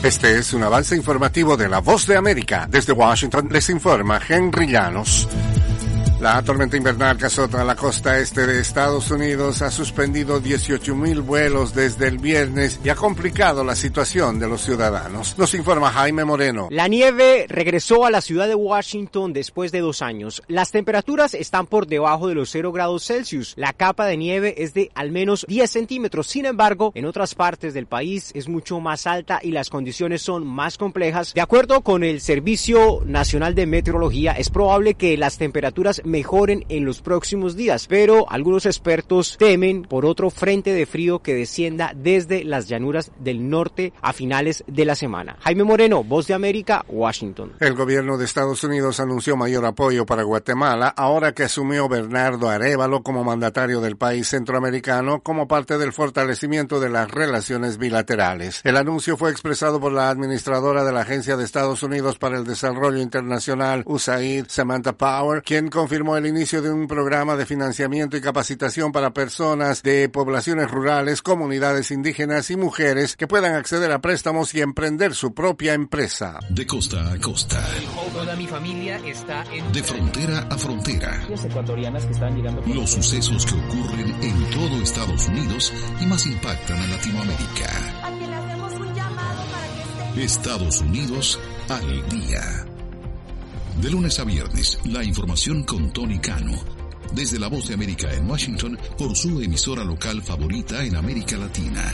Este es un avance informativo de La Voz de América. Desde Washington les informa Henry Llanos. La tormenta invernal que azota la costa este de Estados Unidos ha suspendido 18,000 vuelos desde el viernes y ha complicado la situación de los ciudadanos. Nos informa Jaime Moreno. La nieve regresó a la ciudad de Washington después de 2 años. Las temperaturas están por debajo de los 0 grados Celsius. La capa de nieve es de al menos 10 centímetros. Sin embargo, en otras partes del país es mucho más alta y las condiciones son más complejas. De acuerdo con el Servicio Nacional de Meteorología, es probable que las temperaturas mejoren en los próximos días, pero algunos expertos temen por otro frente de frío que descienda desde las llanuras del norte a finales de la semana. Jaime Moreno, Voz de América, Washington. El gobierno de Estados Unidos anunció mayor apoyo para Guatemala ahora que asumió Bernardo Arévalo como mandatario del país centroamericano como parte del fortalecimiento de las relaciones bilaterales. El anuncio fue expresado por la administradora de la Agencia de Estados Unidos para el Desarrollo Internacional, USAID, Samantha Power, quien confirmó el inicio de un programa de financiamiento y capacitación para personas de poblaciones rurales, comunidades indígenas y mujeres que puedan acceder a préstamos y emprender su propia empresa. De costa a costa. Toda mi familia está en... De frontera a frontera. Las ecuatorianas que están llegando... Los sucesos que ocurren en todo Estados Unidos y más impactan a Latinoamérica. A quien le hacemos un llamado para que esté... Estados Unidos al día. De lunes a viernes, la información con Tony Cano. Desde La Voz de América en Washington, por su emisora local favorita en América Latina.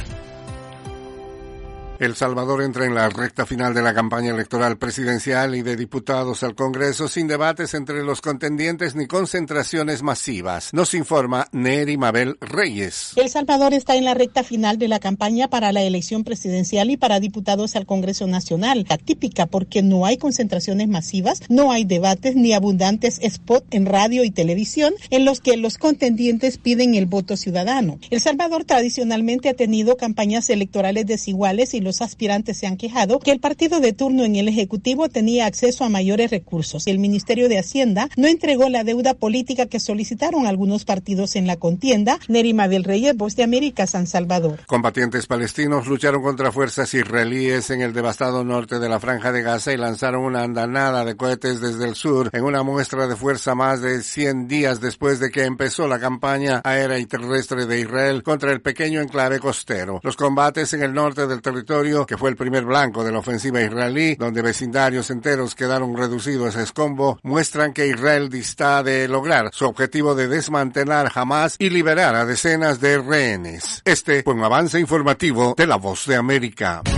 El Salvador entra en la recta final de la campaña electoral presidencial y de diputados al Congreso sin debates entre los contendientes ni concentraciones masivas. Nos informa Neri Mabel Reyes. El Salvador está en la recta final de la campaña para la elección presidencial y para diputados al Congreso Nacional. Atípica porque no hay concentraciones masivas, no hay debates ni abundantes spots en radio y televisión en los que los contendientes piden el voto ciudadano. El Salvador tradicionalmente ha tenido campañas electorales desiguales y los aspirantes se han quejado que el partido de turno en el Ejecutivo tenía acceso a mayores recursos. El Ministerio de Hacienda no entregó la deuda política que solicitaron algunos partidos en la contienda. Neri Mabel Reyes, Voz de América, San Salvador. Combatientes palestinos lucharon contra fuerzas israelíes en el devastado norte de la Franja de Gaza y lanzaron una andanada de cohetes desde el sur en una muestra de fuerza más de 100 días después de que empezó la campaña aérea y terrestre de Israel contra el pequeño enclave costero. Los combates en el norte del territorio, que fue el primer blanco de la ofensiva israelí, donde vecindarios enteros quedaron reducidos a escombro, muestran que Israel dista de lograr su objetivo de desmantelar Hamás y liberar a decenas de rehenes. Este fue un avance informativo de La Voz de América.